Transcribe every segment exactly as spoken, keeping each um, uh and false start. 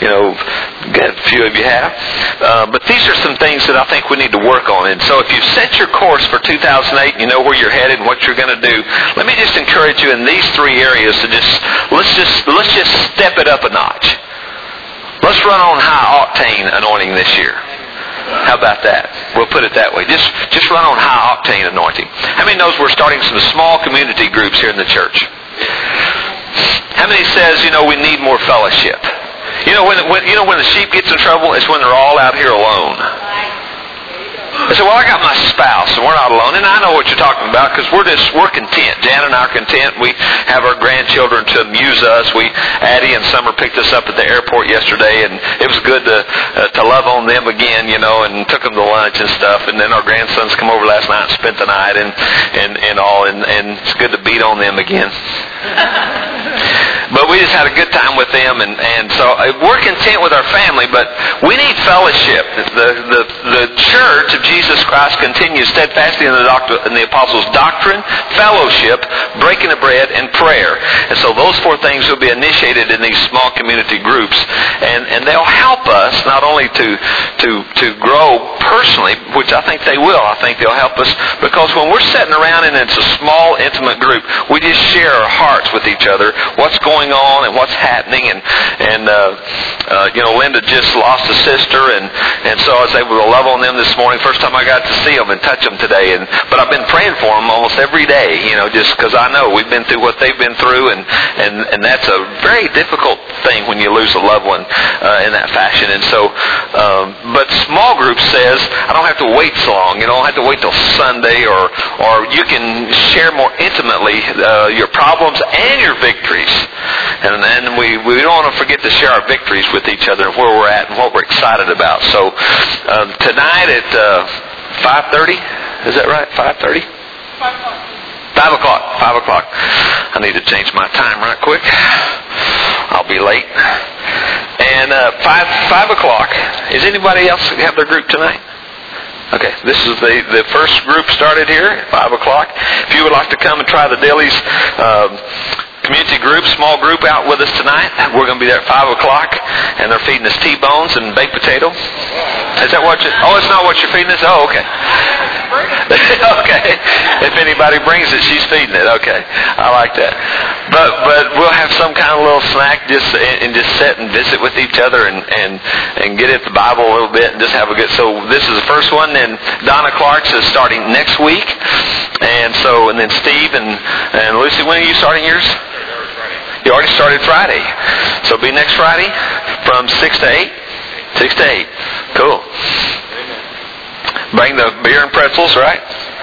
you know, a few of you have. Uh, but these are some things that I think we need to work on. And so if you've set your course for two thousand eight, you know where you're headed and what you're going to do, let me just encourage you in these three areas to just, let's just, let's just step it up a notch. Let's run on high octane anointing this year. How about that? We'll put it that way. Just just run on high octane anointing. How many knows we're starting some small community groups here in the church? How many says, you know, we need more fellowship? You know, when, when you know when the sheep gets in trouble, it's when they're all out here alone. I said, well, I got my spouse, and we're not alone. And I know what you're talking about, because we're just, we're content. Jan and I are content. We have our grandchildren to amuse us. We, Addie and Summer picked us up at the airport yesterday, and it was good to uh, to love on them again, you know, and took them to lunch and stuff. And then our grandsons come over last night and spent the night and, and, and all, and, and it's good to beat on them again. But we just had a good time with them, and, and so we're content with our family, but we need fellowship. The, the, the church of Jesus Christ continues steadfastly in the, doctor, in the apostles' doctrine, fellowship, breaking of bread, and prayer. And so those four things will be initiated in these small community groups, and, and they'll help us not only to, to, to grow personally, which I think they will. I think they'll help us, because when we're sitting around and it's a small, intimate group, we just share our hearts with each other, what's going on and what's happening. And, and uh, uh, you know, Linda just lost a sister, and, and so I was able to love on them this morning. First time I got to see them and touch them today. And but I've been praying for them almost every day, you know, just because I know we've been through what they've been through, and, and, and that's a very difficult thing when you lose a loved one uh, in that fashion. And so, um, but small group says, I don't have to wait so long. You don't have to wait till Sunday, or, or you can share more intimately uh, your problems and your victories. And then we, we don't want to forget to share our victories with each other and where we're at and what we're excited about. So um, tonight at uh, five thirty, is that right? five thirty? five o'clock. five o'clock. five o'clock. I need to change my time right quick. I'll be late. And uh, five, five o'clock. Is anybody else have their group tonight? Okay, this is the, the first group started here at five o'clock. If you would like to come and try the Dilly's um, community group, small group out with us tonight, we're going to be there at five o'clock, and they're feeding us T-bones and baked potato. Is that what you... Oh, it's not what you're feeding us? Oh, okay. Okay. If anybody brings it, she's feeding it. Okay. I like that. But but we'll have some kind of little snack just and just sit and visit with each other and, and, and get at the Bible a little bit and just have a good... So this is the first one, and Donna Clark's is starting next week. And so, and then Steve and, and Lucy, when are you starting yours? You already started Friday. So it'll be next Friday from six to eight? six to eight. Cool. Bring the beer and pretzels, right?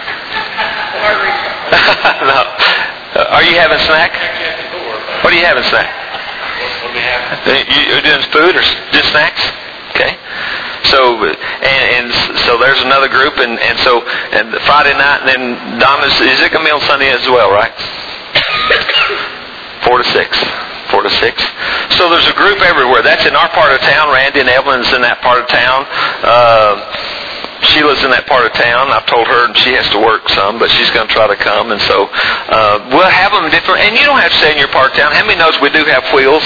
No. Uh, are you having snack? What are you having snack? You're doing food or just snacks? Okay. So and, and so there's another group, and, and so and Friday night, and then Donna's, is it going to be on Sunday as well, right? Four to six. Four to six. So there's a group everywhere. That's in our part of town. Randy and Evelyn's in that part of town. Uh, Sheila's in that part of town. I've told her, and she has to work some, but she's going to try to come. And so uh, we'll have them different. And you don't have to stay in your part of town. How many knows we do have wheels?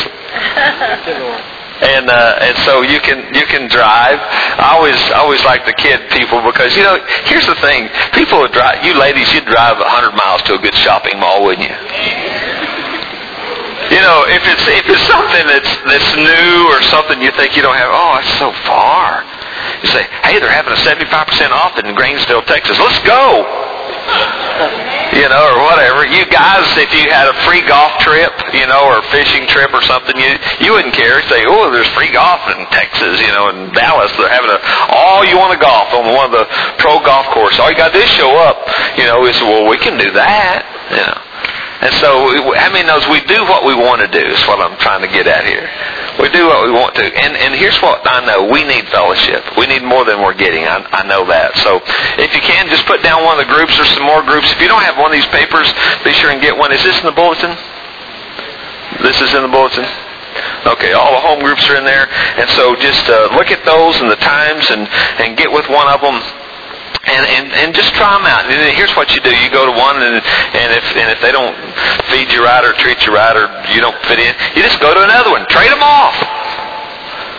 And uh, and so you can you can drive. I always I always like the kid people, because you know, here's the thing: people would drive. You ladies, you'd drive a hundred miles to a good shopping mall, wouldn't you? You know, if it's if it's something that's that's new or something you think you don't have, oh, it's so far. You say, hey, they're having a seventy-five percent off in Grainesville, Texas. Let's go. You know, or whatever. You guys, if you had a free golf trip, you know, or a fishing trip or something, you you wouldn't care. You say, oh, there's free golf in Texas, you know, in Dallas. They're having a, oh, you want to golf on one of the pro golf courses. All you got to do is show up. You know, we say, well, we can do that. You know. And so, how many knows we do what we want to do is what I'm trying to get at here. We do what we want to. And and here's what I know. We need fellowship. We need more than we're getting. I, I know that. So, if you can, just put down one of the groups or some more groups. If you don't have one of these papers, be sure and get one. Is this in the bulletin? This is in the bulletin? Okay, all the home groups are in there. And so, just uh, look at those and the times and, and get with one of them. And, and and just try them out. And here's what you do: you go to one, and and if and if they don't feed you right or treat you right or you don't fit in, you just go to another one. Trade them off.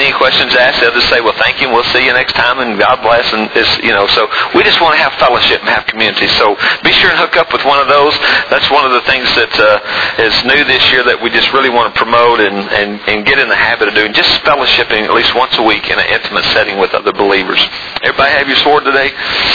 any questions asked, they'll just say, well, thank you, and we'll see you next time, and God bless. And it's, you know, so we just want to have fellowship and have community. So be sure and hook up with one of those. That's one of the things that uh, is new this year that we just really want to promote and, and, and get in the habit of doing. Just fellowshipping at least once a week in an intimate setting with other believers. Everybody have your sword today?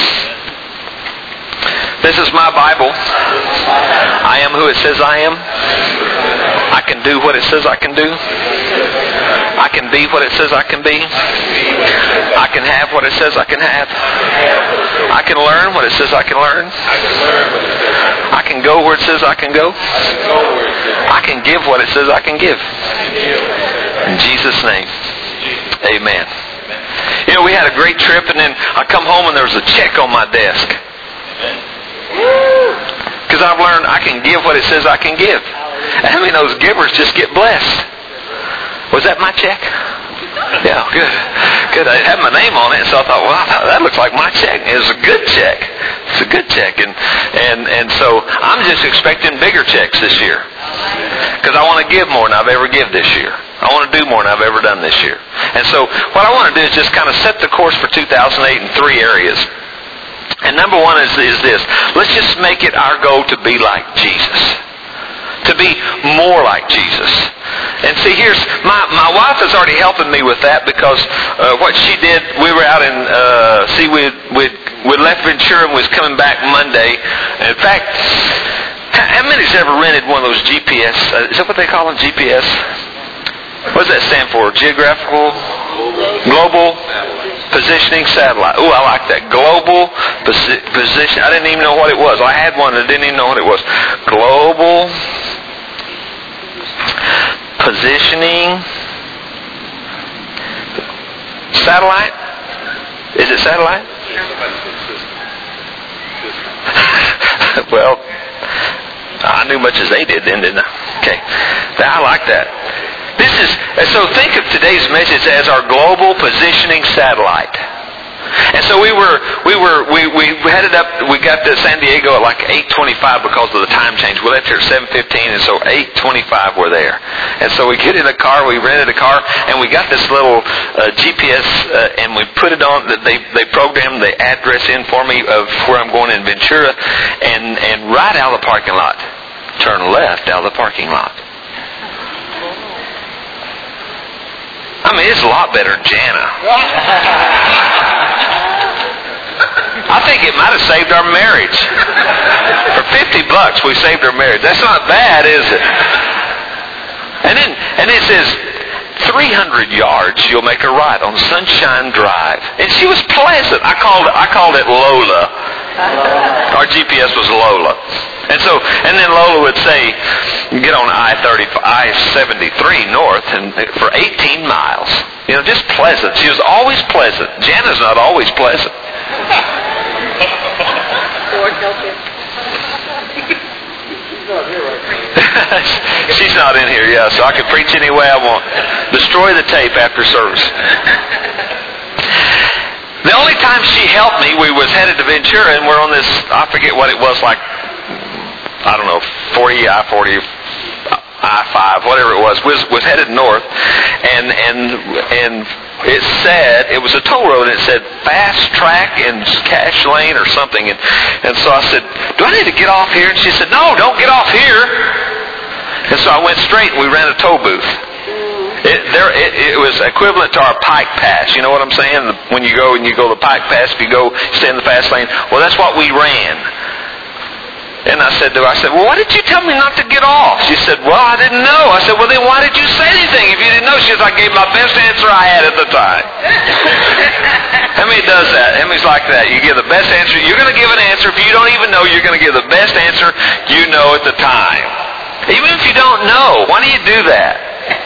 This is my Bible. I am who it says I am. I can do what it says I can do. I can be what it says I can be. I can have what it says I can have. I can learn what it says I can learn. I can go where it says I can go. I can give what it says I can give. In Jesus' name, amen. You know, we had a great trip, and then I come home and there was a check on my desk. Because I've learned I can give what it says I can give. I mean, those givers just get blessed. Was that my check? Yeah, good. Good. I had my name on it, so I thought, well, that looks like my check. It was a good check. It's a good check. And and, and so I'm just expecting bigger checks this year. Because I want to give more than I've ever given this year. I want to do more than I've ever done this year. And so what I want to do is just kind of set the course for two thousand eight in three areas. And number one is, is this. Let's just make it our goal to be like Jesus. To be more like Jesus. And see, here's, my, my wife is already helping me with that because uh, what she did, we were out in, uh, see, we we we left Ventura and was coming back Monday. And in fact, how many's ever rented one of those G P S, uh, is that what they call them, G P S? What does that stand for? Geographical? Global Positioning Satellite. Ooh, I like that. Global posi- Position. I didn't even know what it was. I had one and didn't even know what it was. Global Positioning Satellite? Is it satellite? Well, I knew much as they did then, didn't I? Okay. I like that. This is, so think of today's message as our global positioning satellite. And so we were, we were, we, we headed up, we got to San Diego at like eight twenty-five because of the time change. We left here at seven fifteen, and so eight twenty-five we're there. And so we get in a car, we rented a car, and we got this little uh, G P S, uh, and we put it on, they, they programmed the address in for me of where I'm going in Ventura, and, and right out of the parking lot. Turn left out of the parking lot. I mean, it's a lot better than Jana. I think it might have saved our marriage. For fifty bucks, we saved our marriage. That's not bad, is it? And then, and it says, three hundred yards, you'll make a right on Sunshine Drive. And she was pleasant. I called, I called it Lola. Our G P S was Lola. And so, and then Lola would say, get on I thirty, I seventy-three north and for eighteen miles. You know, just pleasant. She was always pleasant. Jana's not always pleasant. She's not in here, yeah, so I can preach any way I want. Destroy the tape after service. The only time she helped me, we was headed to Ventura, and we're on this, I forget what it was, like, I don't know, forty, I forty, I five, whatever it was, was, was headed north, and, and, and it said, it was a toll road, and it said fast track and cash lane or something, and, and so I said, do I need to get off here? And she said, no, don't get off here. And so I went straight, and we ran a toll booth. It, there, it, it was equivalent to our Pike Pass. You know what I'm saying? When you go and you go to the Pike Pass, if you go stay in the fast lane, well, that's what we ran. And I said to her, I said, well, why did you tell me not to get off? She said, well, I didn't know. I said, well, then why did you say anything if you didn't know? She said, I gave my best answer I had at the time. How many does that? How many's like that? You give the best answer. You're going to give an answer. If you don't even know, you're going to give the best answer you know at the time. Even if you don't know, why do you do that?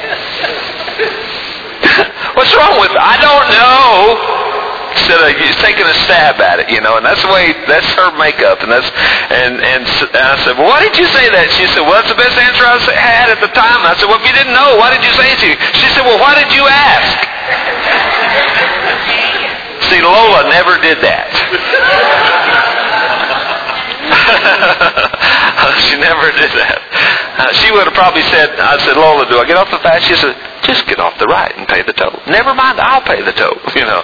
What's wrong with I don't know? Instead of taking a stab at it, you know, and that's the way, that's her makeup, and that's, and, and, and I said, well, why did you say that? She said, well, that's the best answer I had at the time. I said, well, if you didn't know, why did you say it to you? She said, well, why did you ask? See, Lola never did that. She never did that. Uh, she would have probably said, I said, Lola, do I get off the fast? She said, just get off the right and pay the toll. Never mind, I'll pay the toll, you know.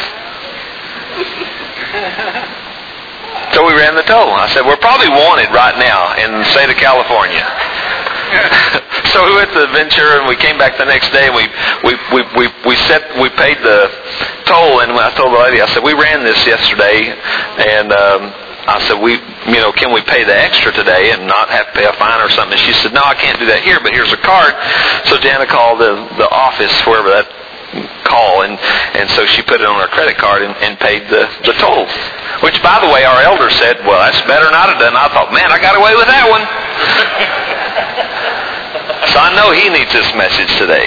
So we ran the toll. I said, we're probably wanted right now in the state of California. So we went to Ventura and we came back the next day and we we we we, we set we paid the toll, and when I told the lady, I said, we ran this yesterday, and um, I said, we you know can we pay the extra today and not have to pay a fine or something? And she said, no, I can't do that here, but here's a card. So Jana called the the office, wherever that call, and and so she put it on her credit card and, and paid the the toll. Which, by the way, our elder said, well, that's better than I'd have done. I thought, man, I got away with that one. So I know he needs this message today.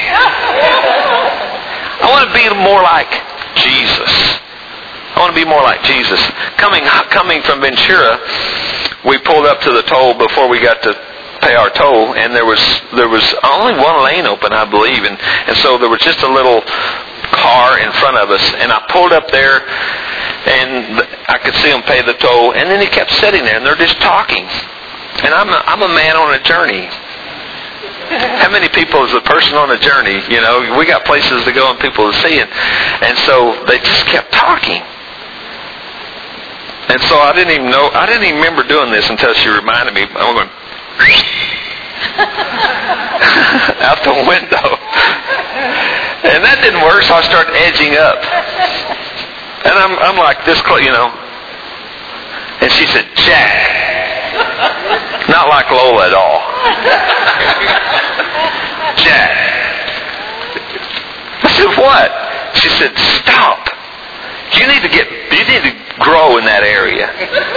I want to be more like Jesus. I want to be more like Jesus. Coming coming from Ventura, we pulled up to the toll before we got to pay our toll, and there was there was only one lane open, I believe, and, and so there was just a little car in front of us, and I pulled up there, and I could see him pay the toll, and then he kept sitting there, and they're just talking. And I'm a, I'm a man on a journey. How many people is a person on a journey? You know, we got places to go and people to see, and, and so they just kept talking. And so I didn't even know, I didn't even remember doing this until she reminded me. I'm going out the window. And that didn't work, so I started edging up. And I'm I'm like this close, you know. And she said, Jack. Not like Lola at all. Jack. I said, what? She said, stop. You need to get, you need to grow in that area.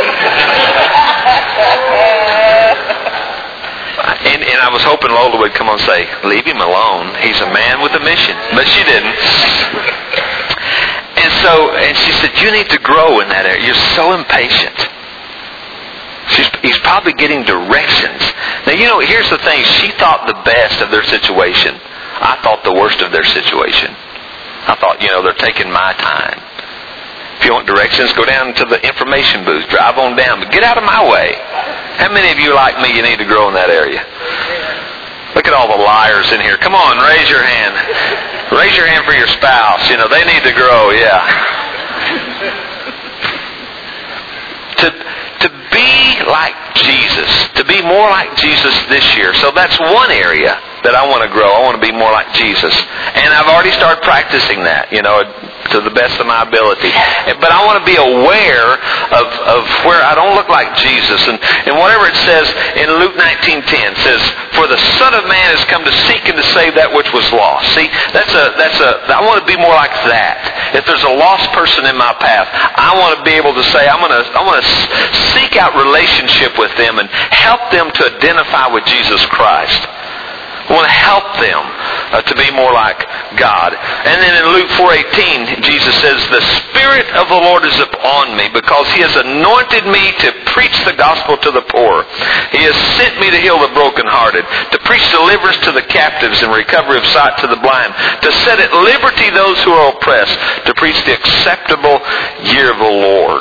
And, and I was hoping Lola would come on and say, leave him alone. He's a man with a mission. But she didn't. And so, and she said, you need to grow in that area. You're so impatient. She's, he's probably getting directions. Now, you know, here's the thing. She thought the best of their situation. I thought the worst of their situation. I thought, you know, they're taking my time. If you want directions, go down to the information booth. Drive on down. But get out of my way. How many of you like me, you need to grow in that area? Look at all the liars in here. Come on, raise your hand. Raise your hand for your spouse. You know, they need to grow, yeah. To, to be like Jesus. To be more like Jesus this year. So that's one area that I want to grow. I want to be more like Jesus. And I've already started practicing that, you know, to the best of my ability. But I want to be aware of, of where I don't look like Jesus. And, and whatever it says in Luke nineteen ten says, for the Son of Man has come to seek and to save that which was lost. See, that's a, that's a, I want to be more like that. If there's a lost person in my path, I want to be able to say, I'm going to, I want to seek out relationship with them and help them to identify with Jesus Christ. I want to help them uh, to be more like God. And then in Luke four eighteen, Jesus says, the Spirit of the Lord is upon me because He has anointed me to preach the gospel to the poor. He has sent me to heal the brokenhearted, to preach deliverance to the captives and recovery of sight to the blind, to set at liberty those who are oppressed, to preach the acceptable year of the Lord.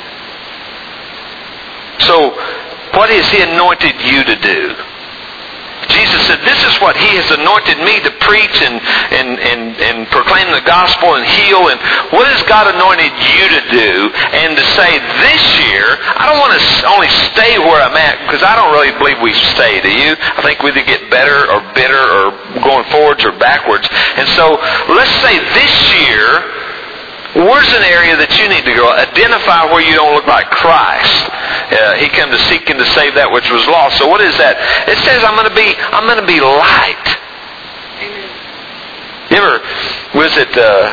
So, what has He anointed you to do? Jesus said, this is what He has anointed me to preach and, and, and, and proclaim the gospel and heal. And what has God anointed you to do? And to say, this year, I don't want to only stay where I'm at, because I don't really believe we stay, do you? I think we either get better or bitter or going forwards or backwards. And so, let's say this year, where's an area that you need to go? Identify where you don't look like Christ. Uh, he came to seek and to save that which was lost. So what is that? It says I'm going to be I'm going to be light. Amen. You ever was it? Uh,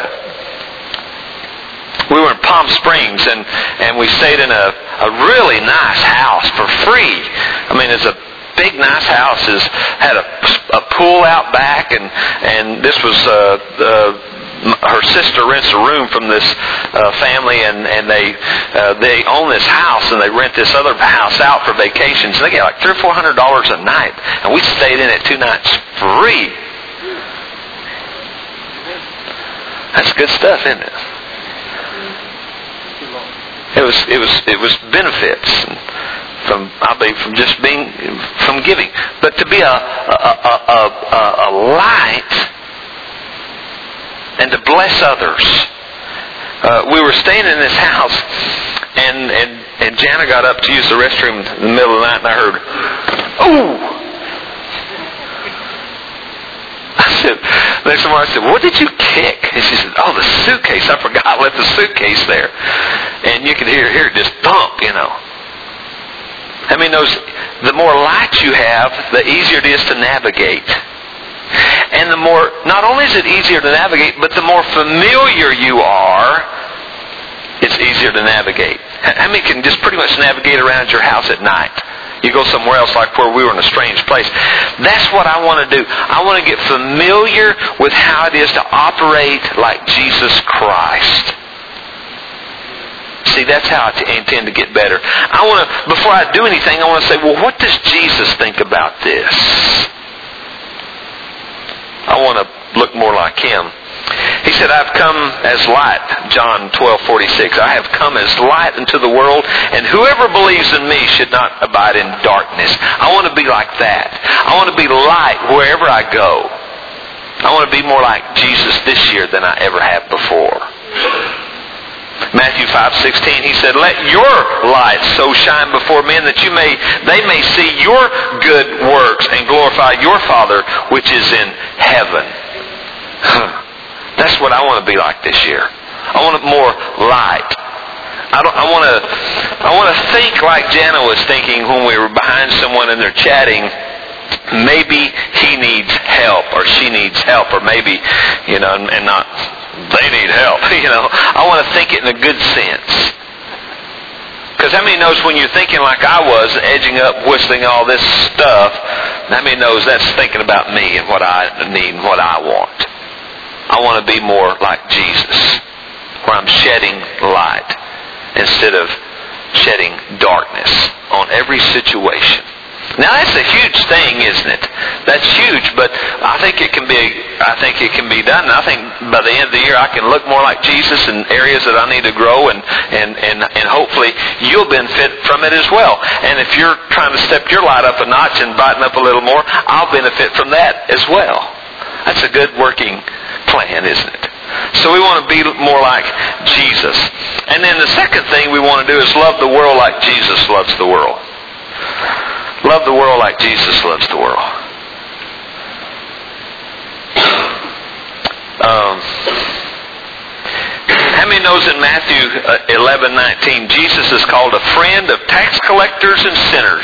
we were in Palm Springs and and we stayed in a a really nice house for free. I mean, it's a big nice house. Is had a a pool out back, and and this was uh, the. Her sister rents a room from this uh, family, and and they uh, they own this house, and they rent this other house out for vacations. They get like three or four hundred dollars a night, and we stayed in it two nights free. That's good stuff, isn't it? It was it was it was benefits from I believe from just being from giving, but to be a a a, a, a light and to bless others. Uh, we were staying in this house, and, and, and Jana got up to use the restroom in the middle of the night, and I heard, "Ooh!" I said, next morning I said, "What did you kick?" And she said, "Oh, the suitcase. I forgot I left the suitcase there." And you could hear, hear it just thump, you know. I mean, those, the more light you have, the easier it is to navigate. And the more, not only is it easier to navigate, but the more familiar you are, it's easier to navigate. How many can just pretty much navigate around your house at night? You go somewhere else, like where we were in a strange place. That's what I want to do. I want to get familiar with how it is to operate like Jesus Christ. See, that's how I intend to get better. I want to, before I do anything, I want to say, well, what does Jesus think about this? I want to look more like Him. He said, "I've come as light," John twelve forty-six. "I have come as light into the world, and whoever believes in me should not abide in darkness." I want to be like that. I want to be light wherever I go. I want to be more like Jesus this year than I ever have before. Matthew five sixteen, He said, "Let your light so shine before men that you may they may see your good works and glorify your Father which is in heaven." That's what I want to be like this year. I want more light. I don't. I want to. I want to think like Jana was thinking when we were behind someone and they're chatting. Maybe he needs help, or she needs help, or maybe, you know, and not they need help. You know, I want to think it in a good sense. Because how many knows when you're thinking like I was, edging up, whistling all this stuff? How many knows that's thinking about me and what I need and what I want? I want to be more like Jesus, where I'm shedding light instead of shedding darkness on every situation. Now that's a huge thing, isn't it? That's huge, but I think it can be. I think it can be done. And I think by the end of the year, I can look more like Jesus in areas that I need to grow, and and and and hopefully you'll benefit from it as well. And if you're trying to step your light up a notch and brighten up a little more, I'll benefit from that as well. That's a good working plan, isn't it? So we want to be more like Jesus. And then the second thing we want to do is love the world like Jesus loves the world. Love the world like Jesus loves the world. Um, how many knows in Matthew eleven nineteen, Jesus is called a friend of tax collectors and sinners?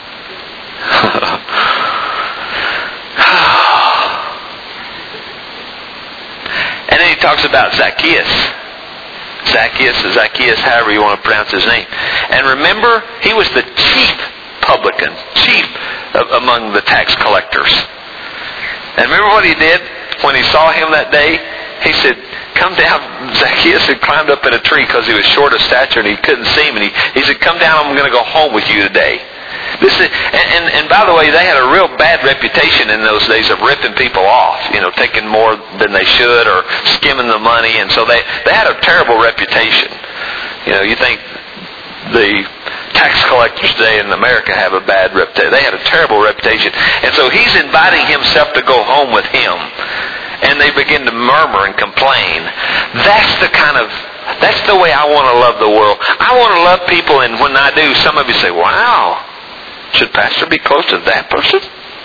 And then he talks about Zacchaeus. Zacchaeus, Zacchaeus, however you want to pronounce his name. And remember, he was the chief publican, chief among the tax collectors. And remember what he did when he saw him that day? He said, "Come down." Zacchaeus had climbed up in a tree because he was short of stature and he couldn't see him. And he, he said, "Come down, I'm going to go home with you today." This is, and, and, and by the way, they had a real bad reputation in those days of ripping people off, you know, taking more than they should or skimming the money. And so they, they had a terrible reputation. You know, you think the tax collectors today in America have a bad reputation. They had a terrible reputation. And so he's inviting himself to go home with him. And they begin to murmur and complain. That's the kind of, that's the way I want to love the world. I want to love people, and when I do, some of you say, "Wow, should Pastor be close to that person?"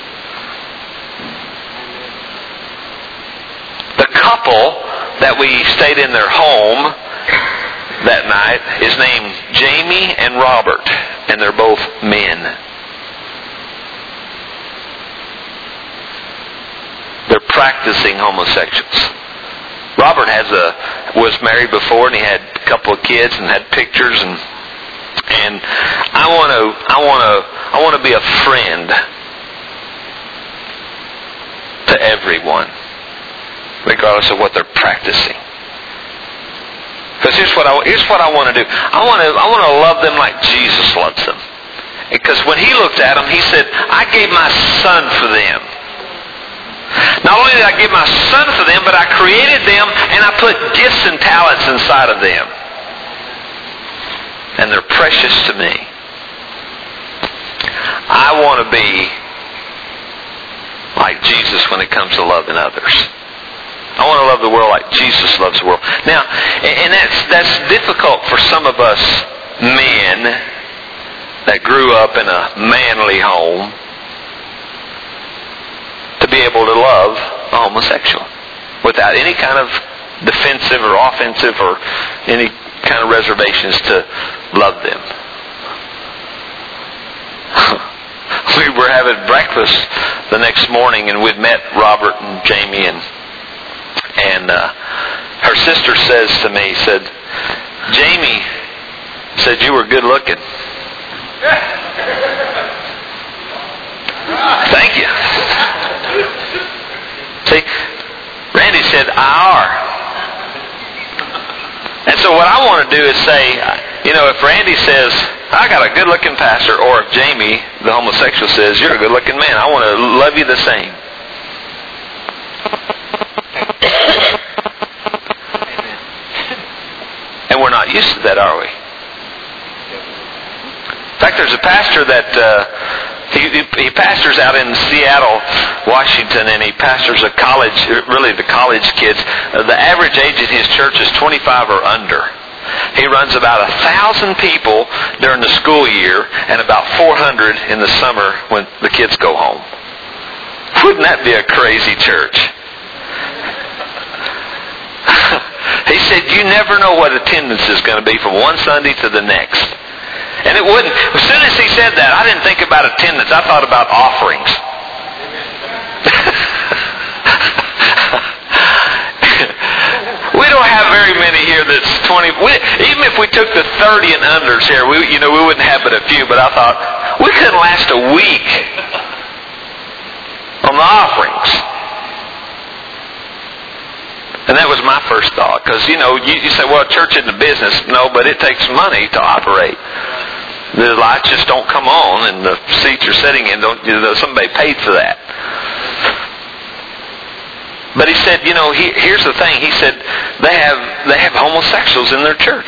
The couple that we stayed in their home that night is named Jamie and Robert, and they're both men. They're practicing homosexuals. Robert has a was married before, and he had a couple of kids and had pictures, and and I want to I want to I want to be a friend to everyone, regardless of what they're practicing. Because here's what I here's what I want to do. I want to I want to love them like Jesus loves them. Because when He looked at them, He said, "I gave my Son for them." Not only did I give my Son for them, but I created them and I put gifts and talents inside of them. And they're precious to me. I want to be like Jesus when it comes to loving others. I want to love the world like like Jesus loves the world. Now, and that's that's difficult for some of us men that grew up in a manly home to be able to love a homosexual without any kind of defensive or offensive or any kind of reservations to love them. We were having breakfast the next morning, and we'd met Robert and Jamie, and and uh, her sister says to me, said, Jamie said you were good looking. Thank you. See, Randy said, I are. And so what I want to do is say, you know, if Randy says, I got a good-looking pastor, or if Jamie, the homosexual, says, you're a good-looking man, I want to love you the same. And we're not used to that, are we? In fact, there's a pastor that uh, he, he pastors out in Seattle, Washington, and he pastors a college, really the college kids. Uh, the average age in his church is twenty-five or under. He runs about a thousand people during the school year and about four hundred in the summer when the kids go home. Wouldn't that be a crazy church? He said, you never know what attendance is going to be from one Sunday to the next. And it wouldn't. As soon as he said that, I didn't think about attendance. I thought about offerings. We don't have very many here that's twenty. We, even if we took the thirty and unders here, we, you know, we wouldn't have but a few. But I thought, we couldn't last a week on the offerings. And that was my first thought. Because, you know, you, you say, well, church isn't a business. No, but it takes money to operate. The lights just don't come on, and the seats you're sitting in, don't, you know, somebody paid for that. But he said, you know, he, here's the thing. He said, they have they have homosexuals in their church.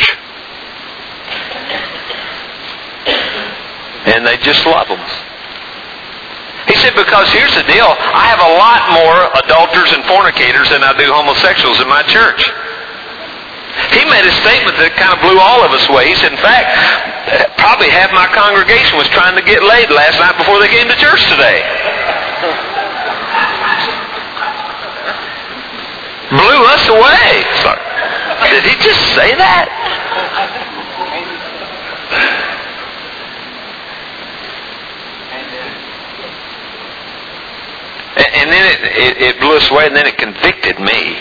And they just love them. He said, because here's the deal. I have a lot more adulterers and fornicators than I do homosexuals in my church. He made a statement that kind of blew all of us away. He said, in fact, probably half my congregation was trying to get laid last night before they came to church today. Blew us away. Sorry. Did he just say that? And then it, it, it blew us away, and then it convicted me.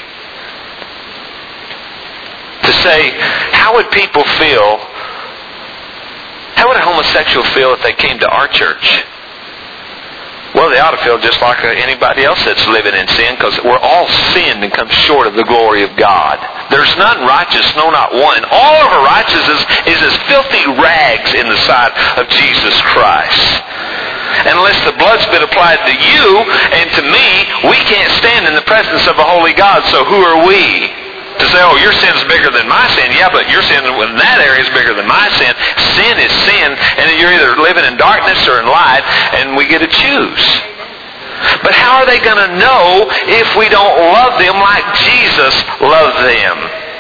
To say, how would people feel, how would a homosexual feel if they came to our church? Well, they ought to feel just like anybody else that's living in sin, because we're all sinned and come short of the glory of God. There's none righteous, no, not one. And all of our righteousness is as filthy rags in the sight of Jesus Christ. And unless the blood's been applied to you and to me, we can't stand in the presence of a holy God. So who are we to say, oh, your sin's bigger than my sin? Yeah, but your sin in that area is bigger than my sin. Sin is sin, and you're either living in darkness or in light, and we get to choose. But how are they going to know if we don't love them like Jesus loved them?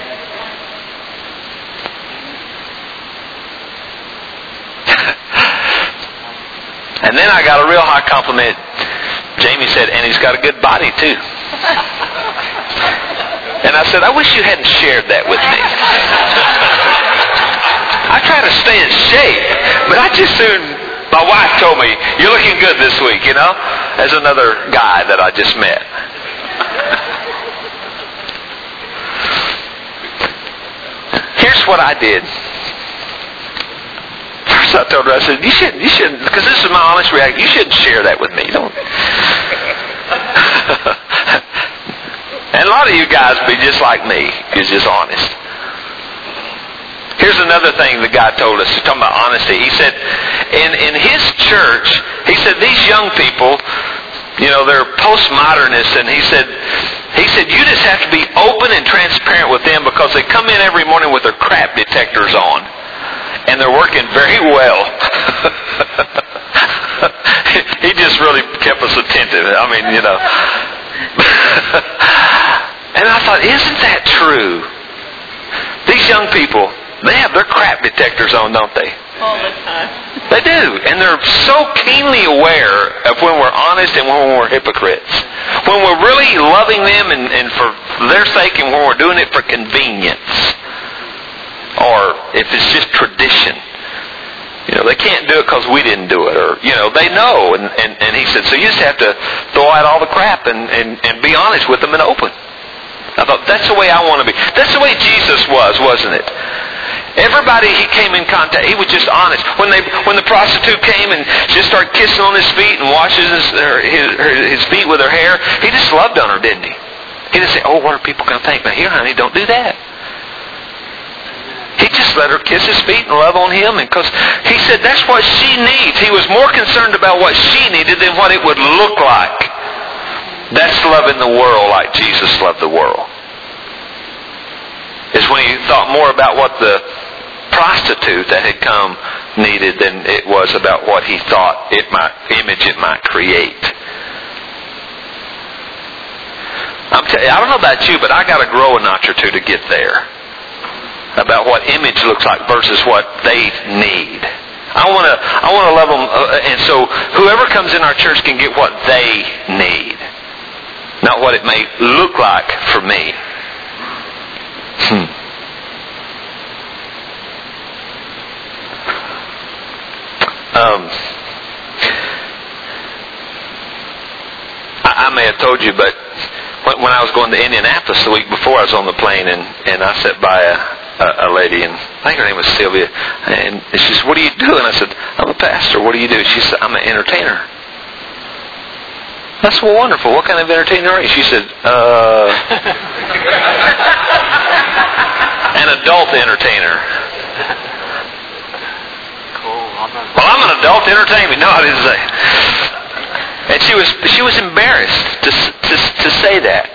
And then I got a real high compliment. Jamie said, and he's got a good body too. And I said, I wish you hadn't shared that with me. I try to stay in shape, but I just soon, my wife told me, you're looking good this week, you know, as another guy that I just met. Here's what I did. First I told her, I said, you shouldn't, you shouldn't, because this is my honest reaction, you shouldn't share that with me. Don't. And a lot of you guys be just like me, is just honest. Here's another thing the guy told us, talking about honesty. He said, in, in his church, he said, these young people, you know, they're postmodernists, and he said, he said, you just have to be open and transparent with them because they come in every morning with their crap detectors on. And they're working very well. He just really kept us attentive. I mean, you know. And And I thought, isn't that true? These young people, they have their crap detectors on, don't they? All the time. They do. And they're so keenly aware of when we're honest and when we're hypocrites. When we're really loving them and, and for their sake, and when we're doing it for convenience. Or if it's just tradition. You know, they can't do it because we didn't do it. Or, you know, they know. And, and, and he said, so you just have to throw out all the crap and, and, and be honest with them and open. I thought, that's the way I want to be. That's the way Jesus was, wasn't it? Everybody he came in contact, he was just honest. When they, when the prostitute came and just started kissing on his feet and washes his, her, his, her, his feet with her hair, he just loved on her, didn't he? He didn't say, oh, what are people going to think? Now, here, honey, don't do that. He just let her kiss his feet and love on him. And because he said that's what she needs. He was more concerned about what she needed than what it would look like. That's loving the world like Jesus loved the world. Is when he thought more about what the prostitute that had come needed than it was about what he thought it might image it might create. I'm t- I don't know about you, but I got to grow a notch or two to get there. About what image looks like versus what they need. I want to I want to love them, uh, and so whoever comes in our church can get what they need, not what it may look like for me. Hmm. Um, I, I may have told you, but when, when I was going to Indianapolis the week before, I was on the plane, and, and I sat by a, a, a lady, and I think her name was Sylvia, and she said, "What do you do?" And I said, "I'm a pastor. What do you do?" She said, "I'm an entertainer." That's well, wonderful. What kind of entertainer are you? She said, uh, an adult entertainer. Cool. Well, I'm an adult entertainment. No, I didn't say. And she was she was embarrassed to to, to say that.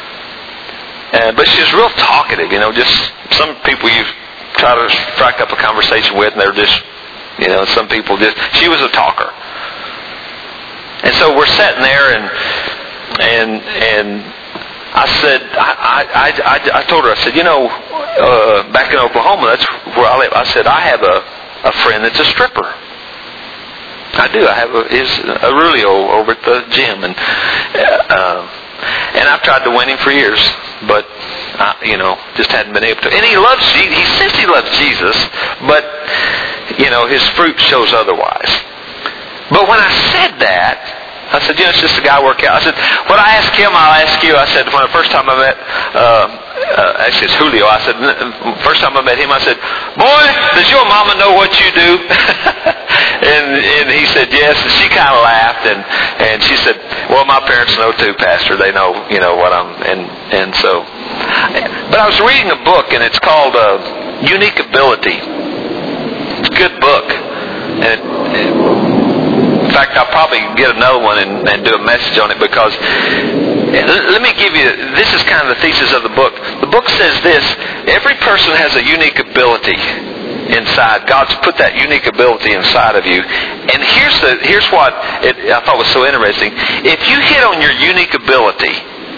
Uh, but she was real talkative. You know, just some people you try to strike up a conversation with, and they're just, you know, some people just. She was a talker. And so we're sitting there, and and and I said, I I I, I told her, I said, you know, uh, back in Oklahoma, that's where I live. I said, I have a, a friend that's a stripper. I do. I have a his Aurelio over at the gym, and uh, and I've tried to win him for years, but I, you know, just hadn't been able to. And he loves he, he says he loves Jesus, but you know, his fruit shows otherwise. But when I said that, I said, you know, it's just a guy working out. I said, what I asked him, I'll ask you. I said, when the first time I met, uh, uh, actually it's Julio, I said, first time I met him, I said, boy, does your mama know what you do? and and he said, yes. And she kind of laughed, and, and she said, well, my parents know too, Pastor. They know, you know, what I'm, and, and so. But I was reading a book, and it's called uh, Unique Ability. It's a good book. And it, it, in fact, I'll probably get another one and, and do a message on it, because let me give you, this is kind of the thesis of the book. The book says this: every person has a unique ability inside. God's put that unique ability inside of you. And here's the here's what it, I thought was so interesting. If you hit on your unique ability,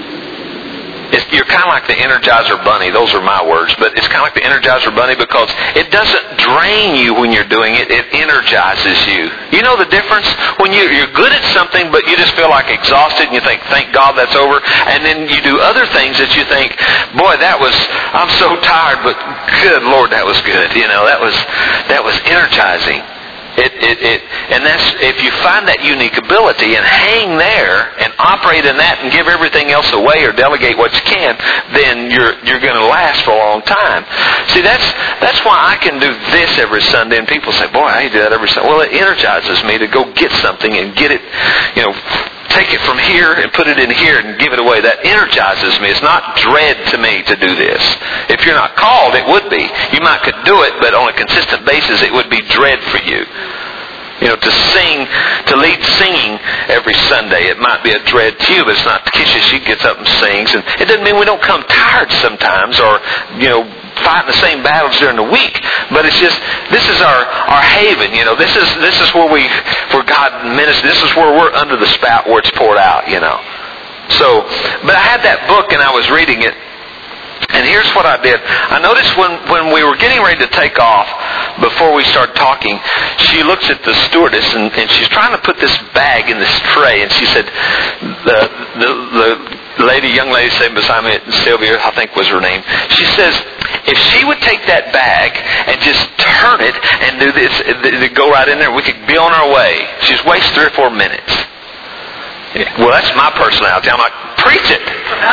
It's, you're kind of like the Energizer Bunny. Those are my words, but it's kind of like the Energizer Bunny, because it doesn't drain you when you're doing it. It energizes you. You know the difference? When you, you're good at something, but you just feel like exhausted, and you think, thank God that's over. And then you do other things that you think, boy, that was, I'm so tired, but good Lord, that was good. You know, that was, that was energizing. It, it, it, and that's, if you find that unique ability and hang there and operate in that and give everything else away or delegate what you can, then you're you're going to last for a long time. See, that's that's why I can do this every Sunday, and people say, boy, I do that every Sunday. Well, it energizes me to go get something and get it, you know, take it from here and put it in here and give it away. That energizes me. It's not dread to me to do this. If you're not called, it would be. You might could do it, but on a consistent basis, it would be dread for you. You know, to sing, to lead singing every Sunday, it might be a dread to you, but it's not. Keisha, she gets up and sings, and it doesn't mean we don't come tired sometimes, or, you know, fighting the same battles during the week. But it's just, this is our, our haven. You know, this is this is where we, where God ministers. This is where we're under the spout where it's poured out. You know, So, but I had that book and I was reading it. And here's what I did. I noticed when, when we were getting ready to take off, before we started talking, she looks at the stewardess and, and she's trying to put this bag in this tray. And she said, the, the, the lady, young lady sitting beside me, Sylvia, I think was her name, she says, if she would take that bag and just turn it and do this, it'd go right in there, we could be on our way. She's wasted three or four minutes. Well, that's my personality. I'm like, preach it.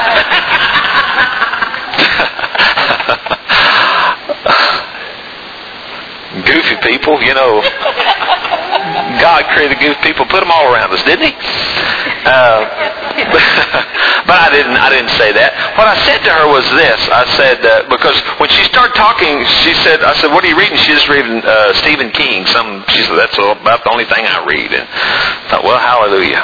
Goofy people, you know. God created goofy people, put them all around us, didn't He? Uh, but, but I didn't. I didn't say that. What I said to her was this. I said uh, because when she started talking, she said, "I said, what are you reading?" She's just reading uh, Stephen King. Some. She said, "That's about the only thing I read." And I thought, well, hallelujah.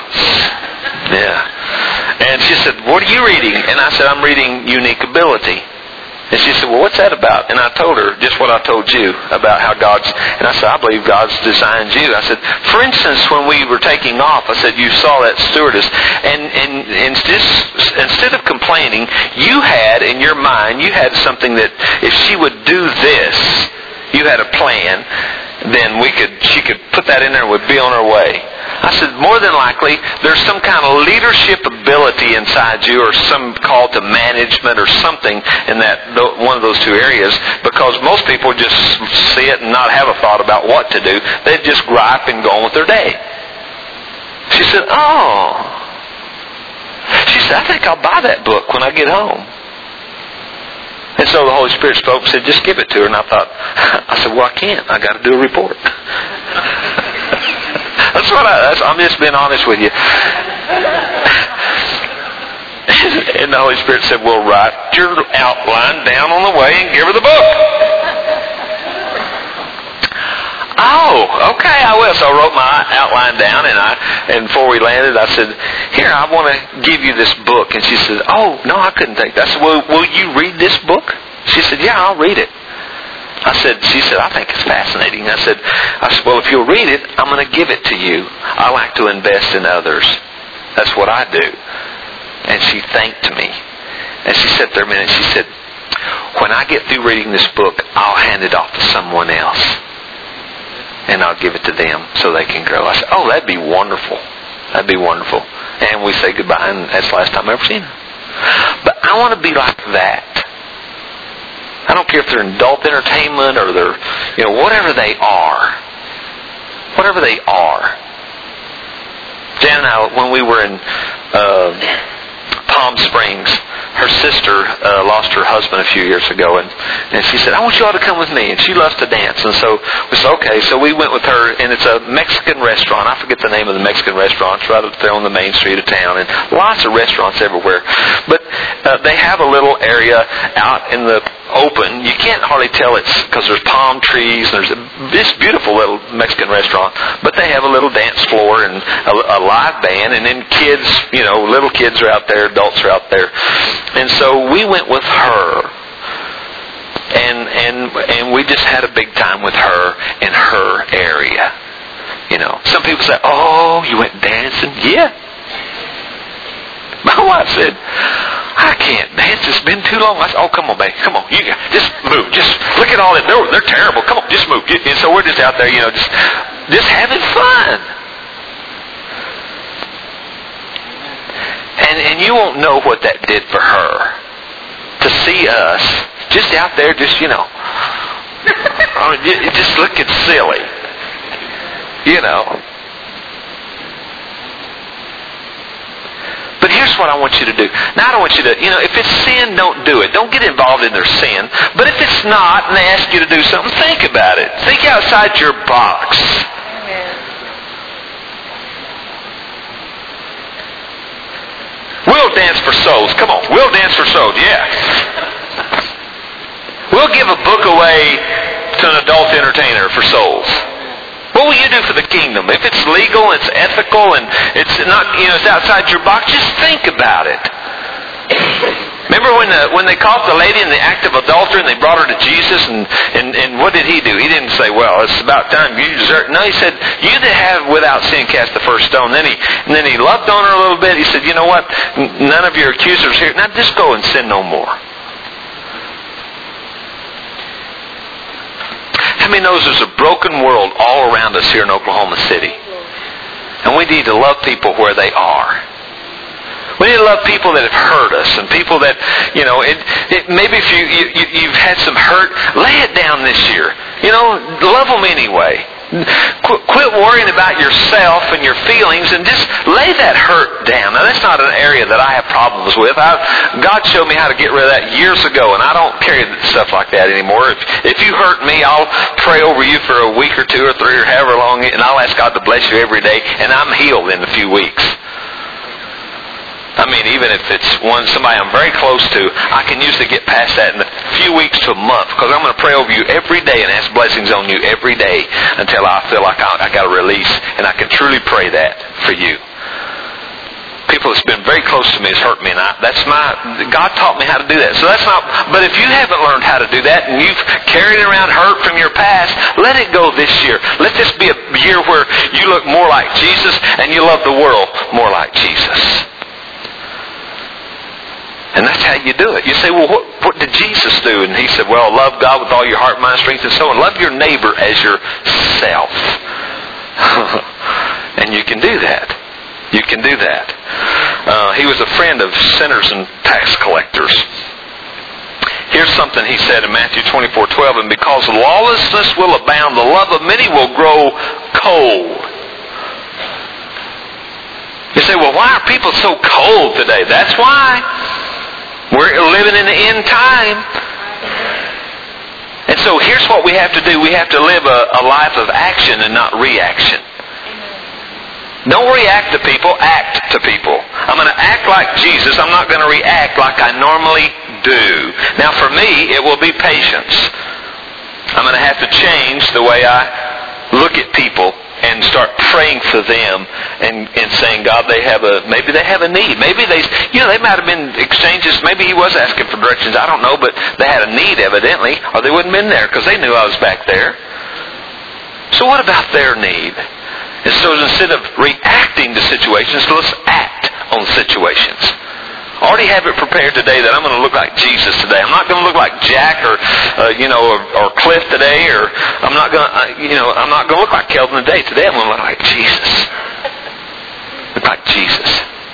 Yeah. And she said, "What are you reading?" And I said, "I'm reading Unique Ability." And she said, "Well, what's that about?" And I told her just what I told you about how God's, and I said, "I believe God's designed you." I said, for instance, when we were taking off, I said, you saw that stewardess, and, and, and just, instead of complaining, you had in your mind, you had something that if she would do this, you had a plan, then we could, she could put that in there and would be on her way. I said, more than likely, there's some kind of leadership ability inside you, or some call to management, or something in that one of those two areas. Because most people just see it and not have a thought about what to do. They just gripe and go on with their day. She said, "Oh." She said, "I think I'll buy that book when I get home." And so the Holy Spirit spoke and said, "Just give it to her." And I thought, I said, "Well, I can't. I got to do a report." That's what I, that's, I'm just being honest with you. And the Holy Spirit said, "Well, write your outline down on the way and give her the book." Oh, okay, I will. So I wrote my outline down, and I, and before we landed, I said, "Here, I want to give you this book." And she said, "Oh, no, I couldn't take that." I said, "Well, will you read this book?" She said, "Yeah, I'll read it." I said, she said, "I think it's fascinating." I said, I said, "Well, if you'll read it, I'm going to give it to you. I like to invest in others. That's what I do." And she thanked me. And she sat there a minute. She said, "When I get through reading this book, I'll hand it off to someone else. And I'll give it to them so they can grow." I said, "Oh, that'd be wonderful. That'd be wonderful." And we say goodbye, and that's the last time I've ever seen her. But I want to be like that. I don't care if they're in adult entertainment or they're, you know, whatever they are. Whatever they are. Jan and I, when we were in uh, Palm Springs, her sister uh, lost her husband a few years ago, and, and she said, "I want you all to come with me." And she loves to dance. And so we said, okay. So we went with her, and it's a Mexican restaurant. I forget the name of the Mexican restaurant. It's right up there on the main street of town, and lots of restaurants everywhere. But uh, they have a little area out in the open. You can't hardly tell it's because there's palm trees. And there's a, this beautiful little Mexican restaurant, but they have a little dance floor and a, a live band, and then kids, you know, little kids are out there, adults are out there. And so we went with her, and and and we just had a big time with her in her area. You know, some people say, "Oh, you went dancing?" Yeah. My wife said, "I can't dance. It's been too long." I said, "Oh, come on, baby. Come on. You got, just move. Just look at all that. They're, they're terrible. Come on, just move." And so we're just out there, you know, just just having fun. And and you won't know what that did for her to see us just out there, just you know, just looking silly, you know. But here's what I want you to do. Now I don't want you to, you know, if it's sin, don't do it. Don't get involved in their sin. But if it's not, and they ask you to do something, think about it. Think outside your box. We'll dance for souls. Come on. We'll dance for souls. Yeah. We'll give a book away to an adult entertainer for souls. What will you do for the kingdom? If it's legal, it's ethical, and it's not, you know, it's outside your box, just think about it. Remember when the, when they caught the lady in the act of adultery and they brought her to Jesus, and, and, and what did he do? He didn't say, well, it's about time you deserve. No, he said, you that have without sin cast the first stone. Then he, and then he loved on her a little bit. He said, you know what? None of your accusers here. Now just go and sin no more. How many knows there's a broken world all around us here in Oklahoma City? And we need to love people where they are. We need to love people that have hurt us, and people that, you know, it, it, maybe if you, you, you've had some hurt, lay it down this year. You know, love them anyway. Quit, quit worrying about yourself and your feelings, and just lay that hurt down. Now, that's not an area that I have problems with. I, God showed me how to get rid of that years ago, and I don't carry stuff like that anymore. If, if you hurt me, I'll pray over you for a week or two or three or however long, and I'll ask God to bless you every day, and I'm healed in a few weeks. I mean, even if it's one somebody I'm very close to, I can usually get past that in a few weeks to a month, because I'm going to pray over you every day and ask blessings on you every day until I feel like I, I got a release, and I can truly pray that for you. People that's been very close to me has hurt me, and I, that's my God taught me how to do that. So that's not. But if you haven't learned how to do that, and you've carried around hurt from your past, let it go this year. Let this be a year where you look more like Jesus and you love the world more like Jesus. And that's how you do it. You say, well, what, what did Jesus do? And he said, well, love God with all your heart, mind, strength, and soul, and love your neighbor as yourself. And you can do that. You can do that. Uh, he was a friend of sinners and tax collectors. Here's something he said in Matthew twenty-four twelve, and because lawlessness will abound, the love of many will grow cold. You say, well, why are people so cold today? That's why. We're living in the end time. And so here's what we have to do. We have to live a, a life of action and not reaction. Don't react to people, act to people. I'm going to act like Jesus. I'm not going to react like I normally do. Now for me, it will be patience. I'm going to have to change the way I look at people and start praying for them and, and saying, God, they have a, maybe they have a need. Maybe they, you know, they might have been exchanges. Maybe he was asking for directions. I don't know, but they had a need evidently, or they wouldn't have been there because they knew I was back there. So what about their need? And so instead of reacting to situations, let's act on situations. I already have it prepared today that I'm going to look like Jesus today. I'm not going to look like Jack or, uh, you know, or, or Cliff today, or I'm not going to, uh, you know, I'm not going to look like Kelvin today. Today I'm going to look like Jesus. Look like Jesus.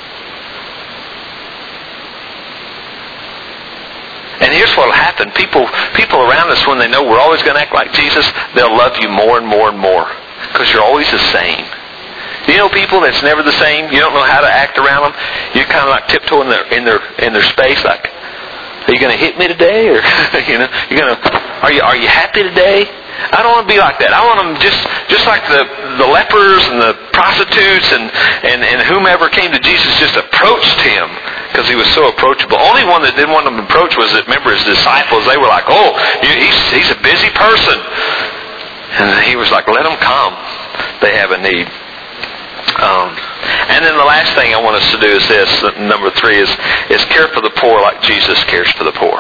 And here's what will happen. People, people around us, when they know we're always going to act like Jesus, they'll love you more and more and more because you're always the same. You know people that's never the same? You don't know how to act around them? You're kind of like tiptoeing in their, in their, in their space, like, are you going to hit me today? Or, you know, you're going to, are you, are you happy today? I don't want to be like that. I want them just, just like the, the lepers and the prostitutes and, and, and whomever came to Jesus just approached him because he was so approachable. Only one that didn't want him to approach was, that, remember, his disciples. They were like, oh, he's, he's a busy person. And he was like, let them come. They have a need. Um, and then the last thing I want us to do is this, number three, is, is care for the poor like Jesus cares for the poor.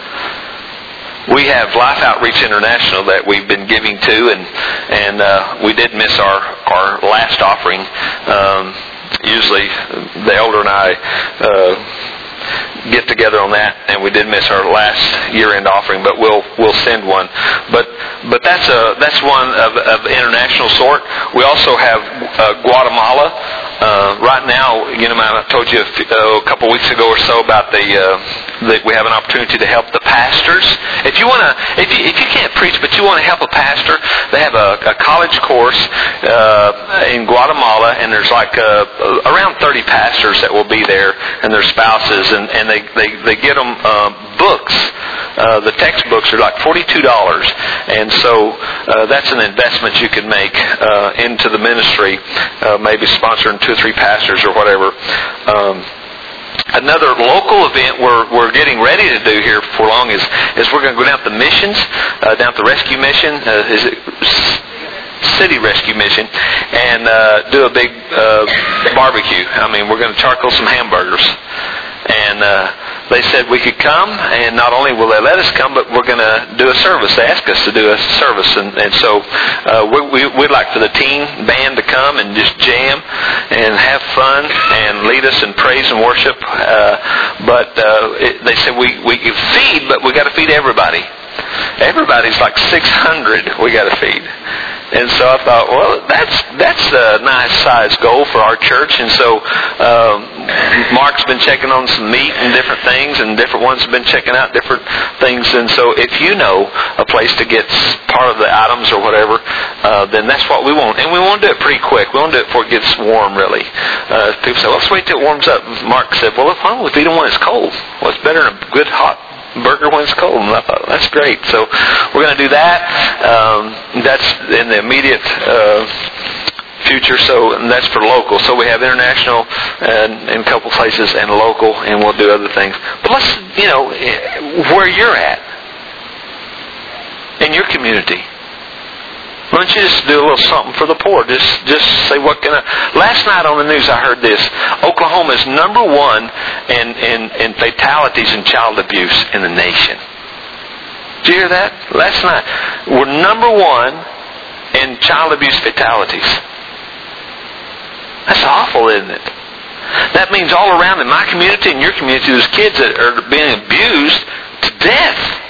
We have Life Outreach International that we've been giving to, and and uh, we did miss our, our last offering. Um, usually the elder and I uh, get together on that, and we did miss our last year-end offering, but we'll we'll send one. But but that's a that's one of, of international sort. We also have uh, Guatemala. Uh, right now, you know, I told you a, few, uh, a couple weeks ago or so about the uh, that we have an opportunity to help the pastors. If you want to, if you if you can't preach but you want to help a pastor, they have a, a college course uh, in Guatemala, and there's like uh, around thirty pastors that will be there and their spouses, and, and they, they they get them uh, books. Uh, the textbooks are like forty-two dollars, and so uh, that's an investment you can make uh, into the ministry, uh, maybe sponsoring two or three pastors or whatever. Um, another local event we're we're getting ready to do here before long is is we're going to go down to the missions, uh, down to the rescue mission. Uh, is it City Rescue Mission, and uh, do a big uh, barbecue. I mean, we're going to charcoal some hamburgers. And uh, they said we could come, and not only will they let us come, but we're going to do a service. They asked us to do a service, and, and so uh, we, we, we'd like for the teen band to come and just jam and have fun and lead us in praise and worship. Uh, but uh, it, they said we, we can feed, but we got to feed everybody. Everybody's like six hundred we got to feed. And so I thought, well, that's that's a nice size goal for our church. And so um, Mark's been checking on some meat and different things, and different ones have been checking out different things. And so if you know a place to get part of the items or whatever, uh, then that's what we want. And we want to do it pretty quick. We want to do it before it gets warm, really. Uh, people say, well, let's wait till it warms up. Mark said, well, why don't we feed them when it's cold? Well, it's better than a good hot burger when it's cold. And I thought, that's great. So we're going to do that. Um, that's in the immediate uh, future. So and that's for local. So we have international and in a couple places and local, and we'll do other things. But let's, you know, where you're at in your community. Why don't you just do a little something for the poor? Just just say, what can I... Last night on the news I heard this. Oklahoma is number one in, in, in fatalities and child abuse in the nation. Did you hear that? Last night. We're number one in child abuse fatalities. That's awful, isn't it? That means all around in my community and your community, there's kids that are being abused to death.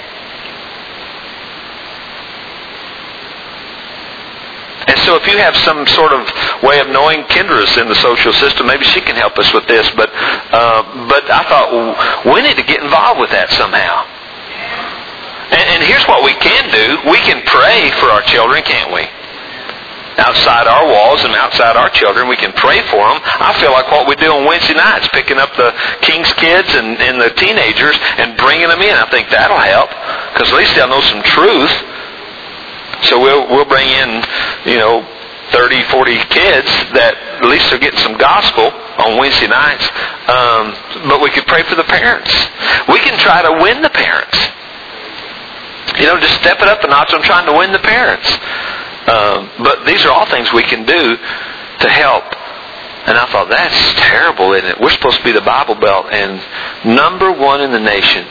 And so if you have some sort of way of knowing, Kendra's in the social system, maybe she can help us with this. But uh, but I thought, well, we need to get involved with that somehow. And, and here's what we can do. We can pray for our children, can't we? Outside our walls and outside our children, we can pray for them. I feel like what we do on Wednesday nights, picking up the King's kids and, and the teenagers and bringing them in. I think that'll help, because at least they'll know some truth. So we'll we'll bring in, you know, thirty, forty kids that at least are getting some gospel on Wednesday nights. Um, but we could pray for the parents. We can try to win the parents. You know, just step it up a notch on trying to win the parents. Um, but these are all things we can do to help. And I thought, that's terrible, isn't it? We're supposed to be the Bible Belt and number one in the nation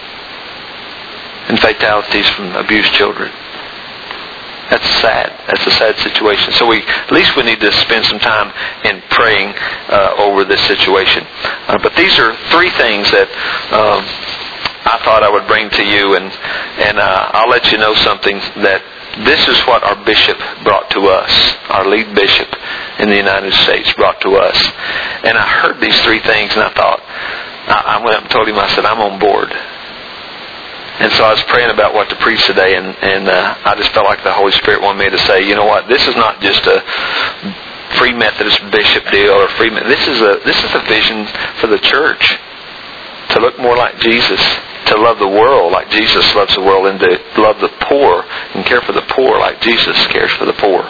in fatalities from abused children. That's sad. That's a sad situation. So we, at least we need to spend some time in praying uh, over this situation. Uh, but these are three things that um, I thought I would bring to you, and and uh, I'll let you know something, that this is what our bishop brought to us. Our lead bishop in the United States brought to us. And I heard these three things, and I thought, I, I went up and told him, I said, I'm on board. And so I was praying about what to preach today, and, and uh, I just felt like the Holy Spirit wanted me to say, you know what, this is not just a Free Methodist bishop deal or Free Methodist. This is a this is a vision for the church to look more like Jesus, to love the world like Jesus loves the world, and to love the poor and care for the poor like Jesus cares for the poor.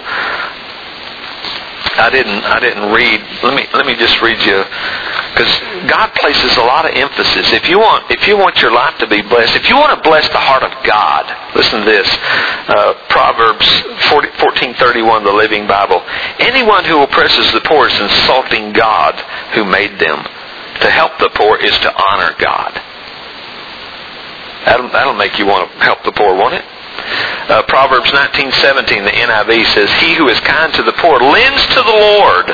I didn't I didn't read. Let me let me just read you, because God places a lot of emphasis. If you want if you want your life to be blessed, if you want to bless the heart of God, listen to this. Uh, Proverbs fourteen thirty-one, the Living Bible. Anyone who oppresses the poor is insulting God who made them. To help the poor is to honor God. That'll, that'll make you want to help the poor, won't it? Uh, Proverbs nineteen seventeen, the N I V says, he who is kind to the poor lends to the Lord.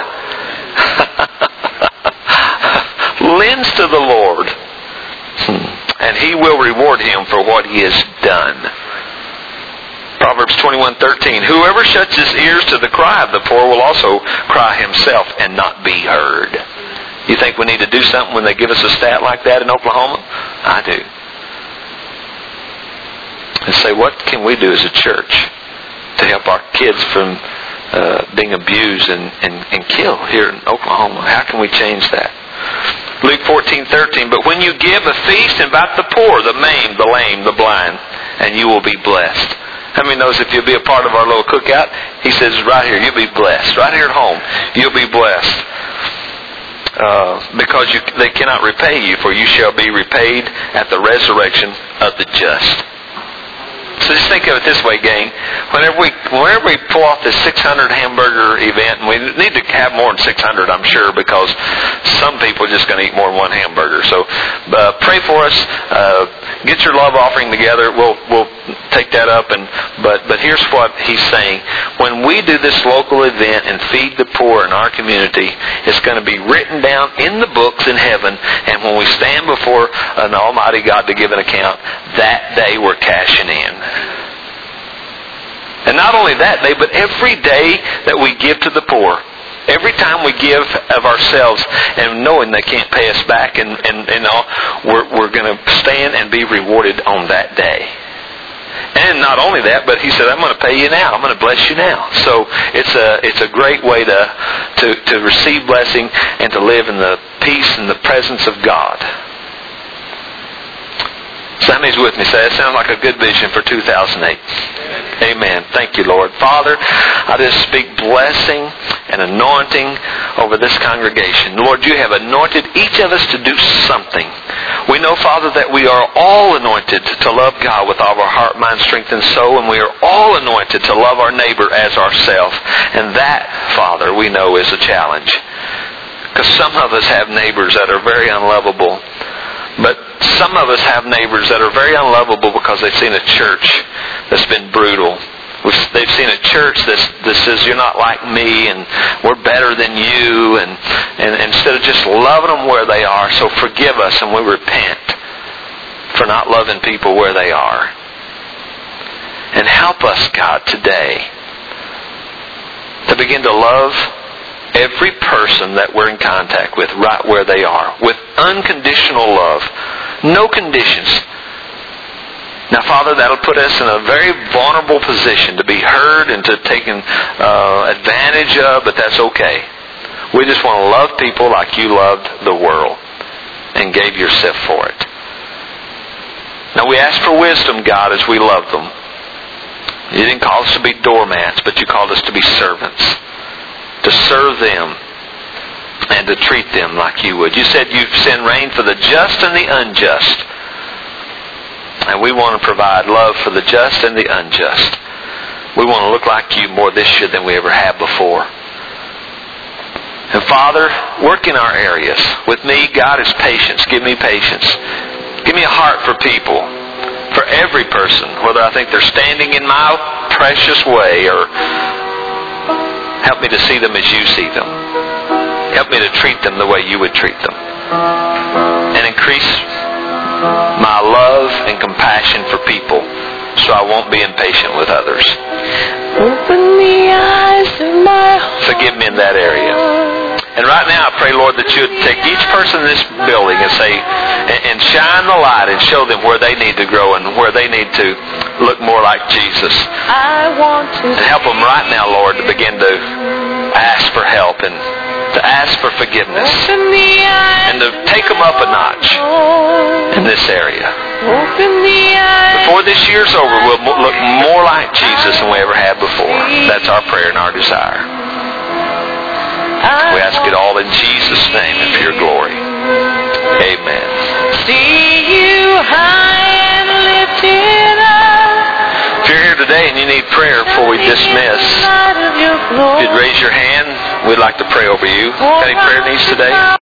Lends to the Lord. And he will reward him for what he has done. Proverbs twenty-one thirteen, whoever shuts his ears to the cry of the poor will also cry himself and not be heard. You think we need to do something when they give us a stat like that in Oklahoma? I do. And say, what can we do as a church to help our kids from uh, being abused and, and, and killed here in Oklahoma? How can we change that? Luke fourteen thirteen, but when you give a feast, invite the poor, the maimed, the lame, the blind, and you will be blessed. How many knows if you'll be a part of our little cookout? He says right here, you'll be blessed. Right here at home, you'll be blessed. Uh, because you, they cannot repay you, for you shall be repaid at the resurrection of the just. So just think of it this way, gang. Whenever we whenever we pull off this six hundred hamburger event, and we need to have more than six hundred, I'm sure, because some people are just going to eat more than one hamburger. So uh, pray for us. Uh, get your love offering together. We'll we'll take that up. And but but here's what he's saying: when we do this local event and feed the poor in our community, it's going to be written down in the books in heaven. And when we stand before an Almighty God to give an account, that day we're cashing in. And not only that day, but every day that we give to the poor, every time we give of ourselves and knowing they can't pay us back, and, and, and all, we're, we're going to stand and be rewarded on that day. And not only that, but he said, I'm going to pay you now. I'm going to bless you now. So it's a it's a great way to, to, to receive blessing and to live in the peace and the presence of God. So how many's with me? Say, that sounds like a good vision for two thousand eight. Amen. Thank you, Lord. Father, I just speak blessing and anointing over this congregation. Lord, you have anointed each of us to do something. We know, Father, that we are all anointed to love God with all of our heart, mind, strength, and soul, and we are all anointed to love our neighbor as ourselves. And that, Father, we know is a challenge. Because some of us have neighbors that are very unlovable. But some of us have neighbors that are very unlovable because they've seen a church that's been brutal. They've seen a church that, that says, you're not like me and we're better than you. And, and instead of just loving them where they are, so forgive us and we repent for not loving people where they are. And help us, God, today to begin to love every person that we're in contact with right where they are, with unconditional love. No conditions. Now, Father, that'll put us in a very vulnerable position to be heard and to taken uh, advantage of, but that's okay. We just want to love people like you loved the world and gave yourself for it. Now, we ask for wisdom, God, as we love them. You didn't call us to be doormats, but you called us to be servants. To serve them and to treat them like you would. You said you send rain for the just and the unjust. And we want to provide love for the just and the unjust. We want to look like you more this year than we ever have before. And Father, work in our areas. With me, God, is patience. Give me patience. Give me a heart for people. For every person. Whether I think they're standing in my precious way or help me to see them as you see them. Help me to treat them the way you would treat them. And increase my love and compassion for people so I won't be impatient with others. Open the eyes of my heart. Forgive me in that area. And right now I pray, Lord, that you would take each person in this building and say, and, and shine the light and show them where they need to grow and where they need to look more like Jesus. I want to and help them right now, Lord, to begin to ask for help and to ask for forgiveness and to take them up a notch in this area. Before this year's over, we'll look more like Jesus than we ever have before. That's our prayer and our desire. We ask it all in Jesus' name and for your glory. Amen. See you high and lifted up. If you're here today and you need prayer before we dismiss, if you'd raise your hand, we'd like to pray over you. Any prayer needs today?